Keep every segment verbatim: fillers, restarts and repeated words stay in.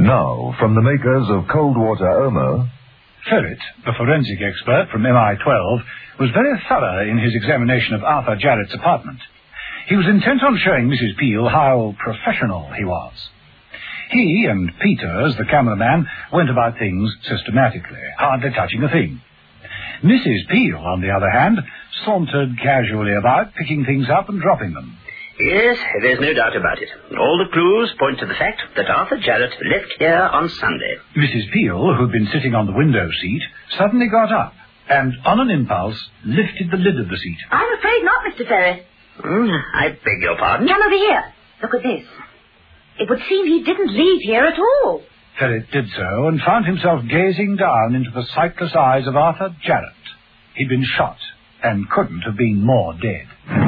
Now, from the makers of Cold Water Omo... Ferret, the forensic expert from M I twelve, was very thorough in his examination of Arthur Jarrett's apartment. He was intent on showing Missus Peel how professional he was. He and Peters, the cameraman, went about things systematically, hardly touching a thing. Missus Peel, on the other hand, sauntered casually about, picking things up and dropping them. Yes, there's no doubt about it. All the clues point to the fact that Arthur Jarrett left here on Sunday. Missus Peel, who'd been sitting on the window seat, suddenly got up and, on an impulse, lifted the lid of the seat. I'm afraid not, Mister Ferret. Mm, I beg your pardon? Come over here. Look at this. It would seem he didn't leave here at all. Ferret did so and found himself gazing down into the sightless eyes of Arthur Jarrett. He'd been shot and couldn't have been more dead.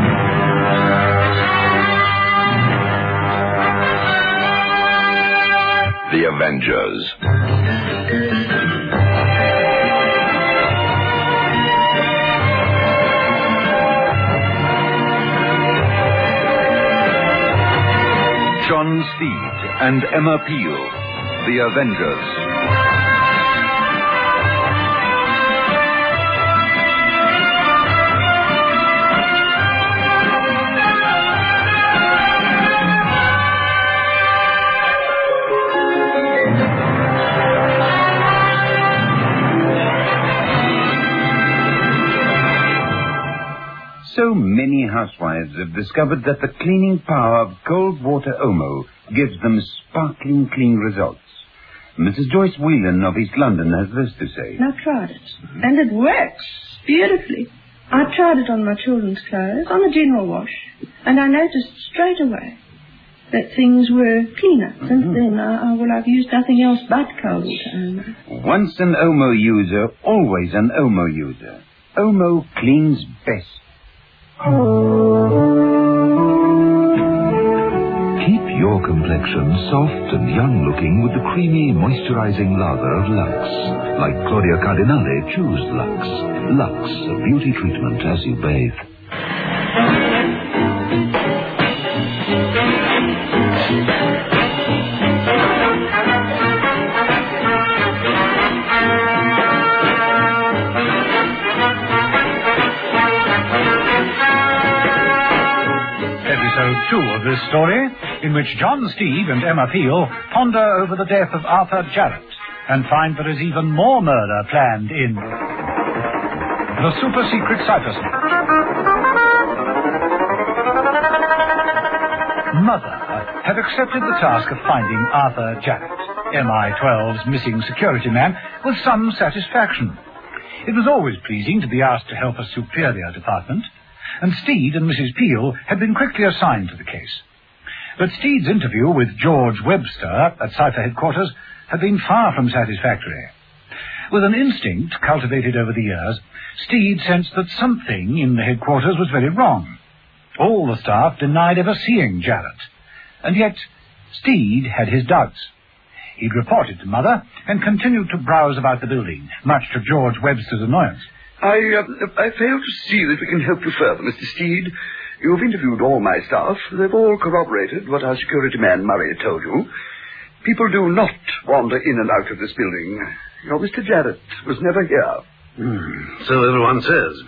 The Avengers. John Steed and Emma Peel, The Avengers. So many housewives have discovered that the cleaning power of cold water Omo gives them sparkling clean results. Missus Joyce Whelan of East London has this to say. I tried it, and it works beautifully. I tried it on my children's clothes, on the general wash, and I noticed straight away that things were cleaner. Mm-hmm. Since then, I, I, well, I've used nothing else but cold water Omo. Once an Omo user, always an Omo user. Omo cleans best. Keep your complexion soft and young-looking with the creamy, moisturizing lather of Lux. Like Claudia Cardinale, choose Lux. Lux, a beauty treatment as you bathe. Two of this story, in which John Steed and Emma Peel ponder over the death of Arthur Jarrett and find there is even more murder planned in The Super Secret Cypher Slip. Mother had accepted the task of finding Arthur Jarrett, M I twelve's missing security man, with some satisfaction. It was always pleasing to be asked to help a superior department, and Steed and Missus Peel had been quickly assigned to the case. But Steed's interview with George Webster at Cypher headquarters had been far from satisfactory. With an instinct cultivated over the years, Steed sensed that something in the headquarters was very wrong. All the staff denied ever seeing Jarrett, and yet Steed had his doubts. He'd reported to Mother and continued to browse about the building, much to George Webster's annoyance. I, uh, I fail to see that we can help you further, Mister Steed. You've interviewed all my staff. They've all corroborated what our security man Murray told you. People do not wander in and out of this building. Your Mister Jarrett was never here. Mm, so everyone says.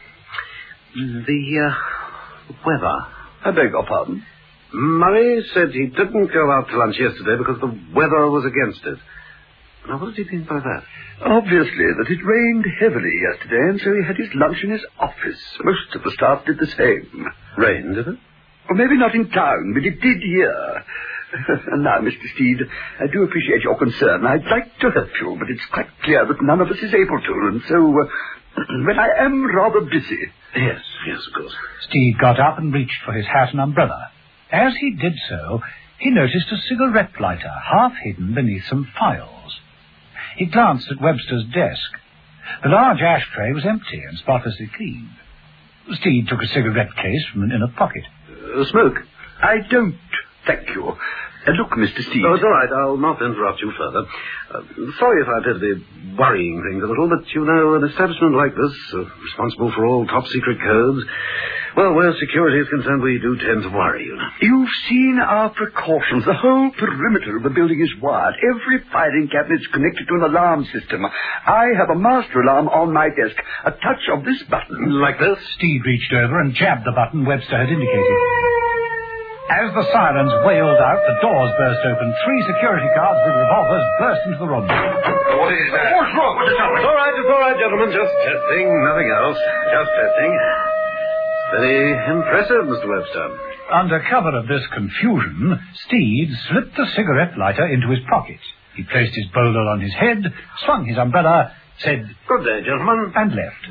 The, uh, weather. I beg your pardon? Murray said he didn't go out to lunch yesterday because the weather was against it. Now, what did he think by that? Obviously, that it rained heavily yesterday, and so he had his lunch in his office. Most of the staff did the same. Rained, did it? Well, maybe not in town, but it did here. And now, Mister Steed, I do appreciate your concern. I'd like to help you, but it's quite clear that none of us is able to, and so, uh, well, I am rather busy. Yes, yes, of course. Steed got up and reached for his hat and umbrella. As he did so, he noticed a cigarette lighter half hidden beneath some files. He glanced at Webster's desk. The large ashtray was empty and spotlessly clean. Steed took a cigarette case from an inner pocket. Uh, smoke? I don't, thank you. Uh, look, Mister Steed. Oh, it's all right. I'll not interrupt you further. Uh, sorry if I appear to be worrying things a little, but, you know, an establishment like this, uh, responsible for all top-secret codes, well, where security is concerned, we do tend to worry, you know. You've seen our precautions. The whole perimeter of the building is wired. Every filing cabinet is connected to an alarm system. I have a master alarm on my desk. A touch of this button. Like this? Steed reached over and jabbed the button Webster had indicated. As the sirens wailed out, the doors burst open. Three security guards with revolvers burst into the room. What is that? What's wrong? What's the trouble? It's all right, it's all right, gentlemen. Just testing, nothing else. Just testing. Very impressive, Mister Webster. Under cover of this confusion, Steed slipped the cigarette lighter into his pocket. He placed his bowler on his head, swung his umbrella, said, "Good day, gentlemen," and left.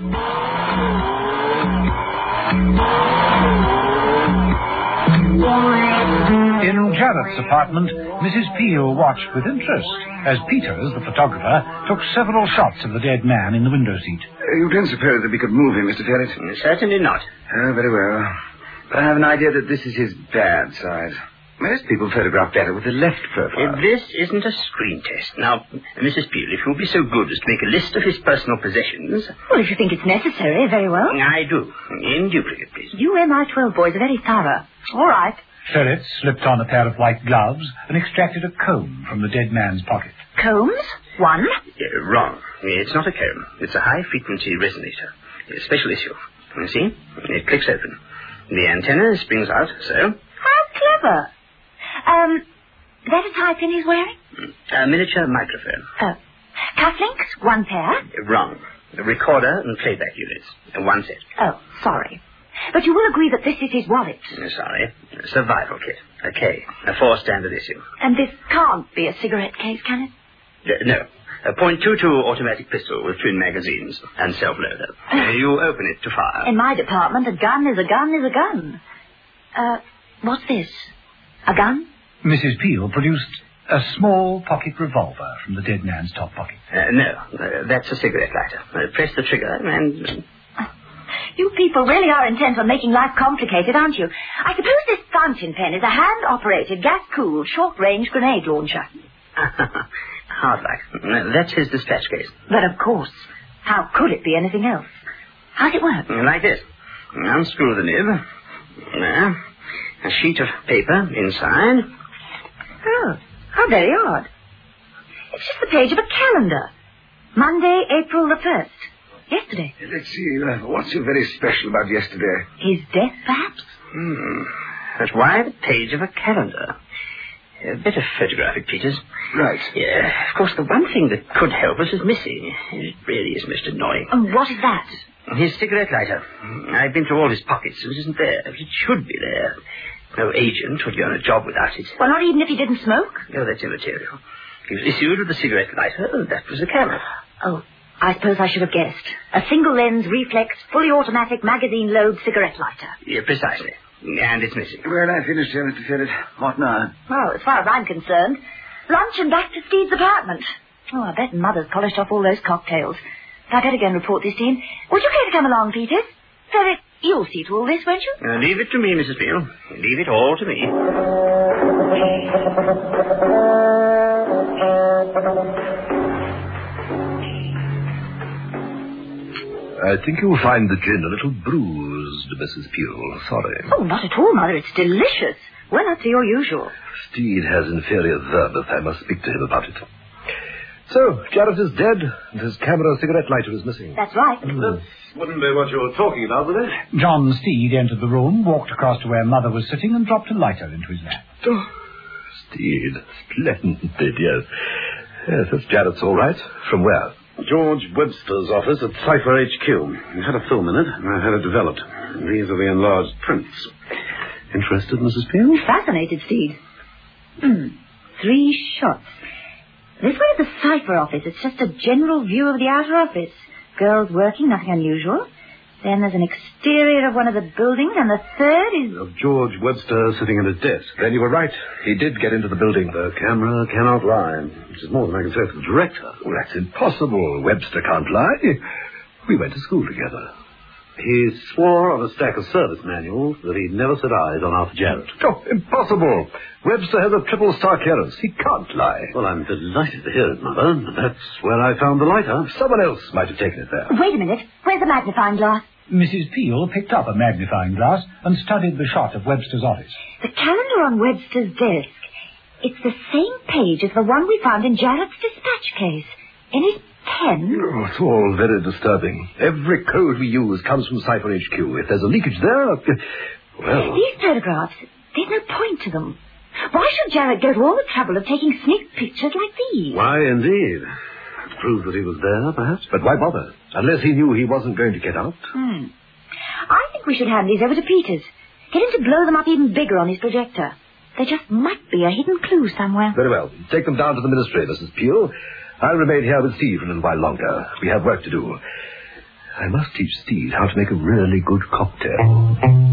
In Jarrett's apartment, Missus Peel watched with interest as Peters, the photographer, took several shots of the dead man in the window seat. Uh, you didn't suppose that we could move him, Mister Jarrett? Certainly not. Oh, very well. But I have an idea that this is his bad side. Most people photograph better with the left profile. Uh, this isn't a screen test. Now, Missus Peel, if you'll be so good as to make a list of his personal possessions... Well, if you think it's necessary, very well. I do. In duplicate, please. You M I twelve boys are very thorough. All right. Ferret slipped on a pair of white gloves and extracted a comb from the dead man's pocket. Combs? One? Uh, wrong. It's not a comb. It's a high-frequency resonator. A special issue. You see? It clicks open. The antenna springs out, so... How clever. Um, is that a tie pin he's wearing? A miniature microphone. Oh. Cufflinks? One pair? Uh, wrong. A recorder and playback units. Uh, one set. Oh, sorry. But you will agree that this is his wallet. Uh, sorry. A survival kit. A K. A four-standard issue. And this can't be a cigarette case, can it? Uh, no. A point two two automatic pistol with twin magazines and self-loader. Uh, you open it to fire. In my department, a gun is a gun is a gun. Uh, what's this? A gun? Missus Peel produced a small pocket revolver from the dead man's top pocket. Uh, no, uh, that's a cigarette lighter. Uh, press the trigger and... You people really are intent on making life complicated, aren't you? I suppose this fountain pen is a hand-operated, gas-cooled, short-range grenade launcher. Hard luck. Uh, that's his dispatch case. But of course. How could it be anything else? How's it work? Like this. Unscrew the nib. Now, a sheet of paper inside. Oh, how very odd. It's just the page of a calendar. Monday, April the first. Yesterday. Let's see, uh, what's so very special about yesterday? His death, perhaps? Hmm. But why the page of a calendar? A bit of photographic, Peters. Right. Yeah, of course, the one thing that could help us is missing. It really is most annoying. And what is that? His cigarette lighter. I've been through all his pockets. It isn't there. It should be there. No agent would be on a job without it. Well, not even if he didn't smoke? No, that's immaterial. He was issued with a cigarette lighter, and that was the camera. Oh, I suppose I should have guessed. A single-lens, reflex, fully automatic, magazine-load cigarette lighter. Yeah, precisely. And it's missing. Well, I finished here, Mister Ferret. What now? Well, as far as I'm concerned, lunch and back to Steve's apartment. Oh, I bet Mother's polished off all those cocktails. I'd better go and report this to him. Would you care to come along, Peters? Ferret, you'll see to all this, won't you? Uh, leave it to me, Missus Peel. Leave it all to me. I think you'll find the gin a little bruised, Missus Peel. Sorry. Oh, not at all, Mother. It's delicious. Well up to your usual. Steed has inferior verve. I must speak to him about it. So, Jarrett is dead, and his camera cigarette lighter is missing. That's right. That wouldn't be what you were talking about, would it? John Steed entered the room, walked across to where Mother was sitting, and dropped a lighter into his lap. Oh, Steed. Splendid, yes. Yes, that's Jarrett's all right. From where? George Webster's office at Cypher H Q. It had a film in it, and I had it developed. These are the enlarged prints. Interested, Missus Peel? Fascinated, Steed. Hmm. Three shots. This one is the Cypher office. It's just a general view of the outer office. Girls working, nothing unusual. Then there's an exterior of one of the buildings, and the third is... Of George Webster sitting at his desk. Then you were right. He did get into the building. The camera cannot lie, which is more than I can say for the director. Well, that's impossible. Webster can't lie. We went to school together. He swore on a stack of service manuals that he'd never set eyes on Arthur Jarrett. Oh, impossible. Webster has a triple star clearance. He can't lie. Well, I'm delighted to hear it, Mother. That's where I found the lighter. Someone else might have taken it there. Wait a minute. Where's the magnifying glass? Missus Peel picked up a magnifying glass and studied the shot of Webster's office. The calendar on Webster's desk. It's the same page as the one we found in Jarrett's dispatch case. In his pen. Oh, it's all very disturbing. Every code we use comes from Cipher H Q. If there's a leakage there, uh, well... These photographs, there's no point to them. Why should Jarrett go to all the trouble of taking sneak pictures like these? Why, indeed. To prove that he was there, perhaps? But why bother? Unless he knew he wasn't going to get out. Hmm. I think we should hand these over to Peters. Get him to blow them up even bigger on his projector. There just might be a hidden clue somewhere. Very well. Take them down to the ministry, Missus Peel. I'll remain here with Steve for a little while longer. We have work to do. I must teach Steve how to make a really good cocktail.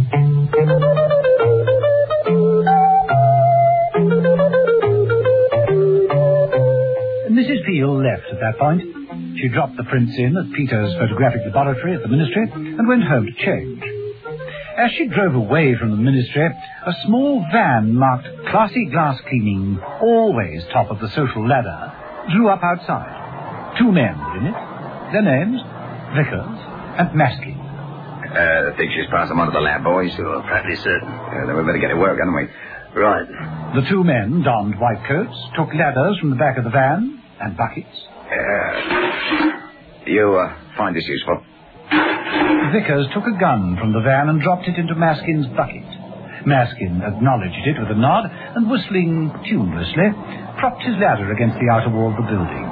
Missus Peel left at that point. She dropped the prints in at Peter's photographic laboratory at the ministry and went home to change. As she drove away from the ministry, a small van marked Classy Glass Cleaning, always top of the social ladder, drew up outside. Two men were in it. Their names, Vickers and Maskin. Uh, think she's passed them on to the lab, boys? Sure, practically certain. Uh, then we better get to work, hadn't we? Right. The two men donned white coats, took ladders from the back of the van and buckets. Uh, you uh, find this useful? Vickers took a gun from the van and dropped it into Maskin's bucket. Maskin acknowledged it with a nod and, whistling tunelessly, propped his ladder against the outer wall of the building.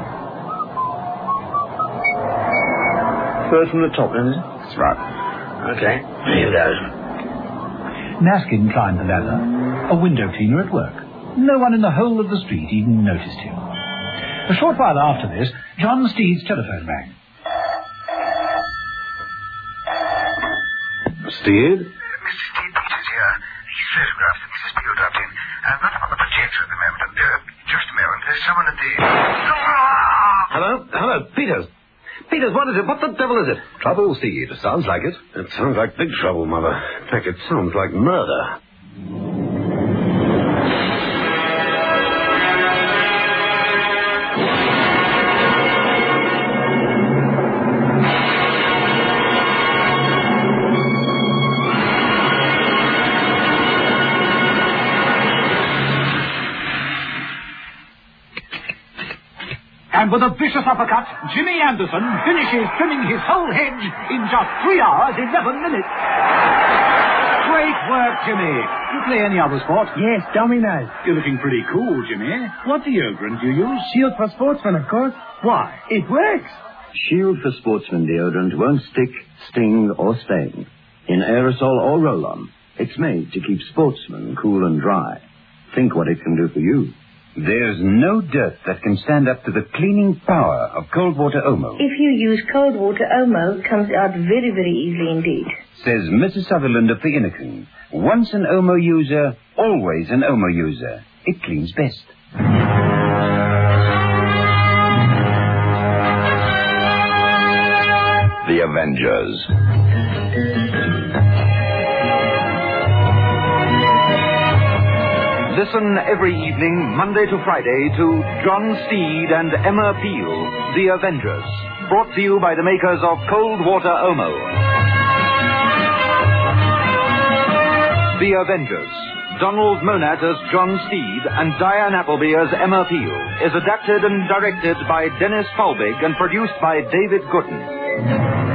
First from the top, then, is it? That's right. Okay, here goes. Maskin climbed the ladder, a window cleaner at work. No one in the whole of the street even noticed him. A short while after this, John Steed's telephone rang. Steed? Mister Steed Peters here. These photographs that Missus Peel dropped in. I've got them on the projector at the moment. Uh, just a moment. There's someone at the... Hello? Hello, Peters. Peters, what is it? What the devil is it? Trouble, Steed. Sounds like it. It sounds like big trouble, Mother. In fact, it sounds like murder. And with a vicious uppercut, Jimmy Anderson finishes trimming his whole hedge in just three hours, eleven minutes. Great work, Jimmy. You play any other sport? Yes, dominoes. You're looking pretty cool, Jimmy. What deodorant do you use? Shield for Sportsmen, of course. Why? It works. Shield for Sportsmen deodorant won't stick, sting, or stain. In aerosol or roll-on, it's made to keep sportsmen cool and dry. Think what it can do for you. There's no dirt that can stand up to the cleaning power of cold water Omo, If you use cold water, Omo comes out very, very easily indeed. says Missus Sutherland of the Innikin. Once an Omo user, always an Omo user. It cleans best. The Avengers. Listen every evening, Monday to Friday, to John Steed and Emma Peel, The Avengers. Brought to you by the makers of Cold Water Omo. The Avengers. Donald Monat as John Steed and Diane Appleby as Emma Peel is adapted and directed by Dennis Falbig and produced by David Gooden.